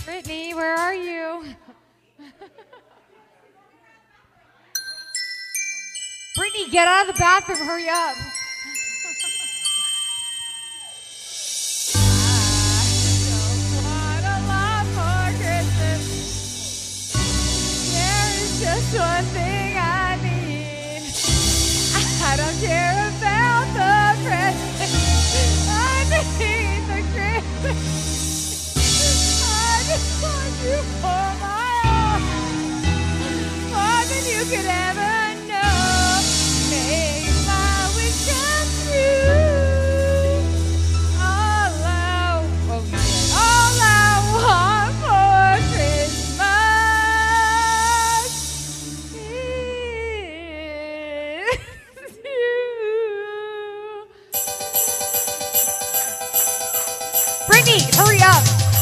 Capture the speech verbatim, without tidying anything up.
Brittany, where are you? Brittany, get out of the bathroom. Hurry up. Just one thing I need. I don't care about the present. I need the Christmas. I just want you for my own, more than you could ever know. Make my wish come true. All I, oh, all I want for Christmas. Brittany, hurry up.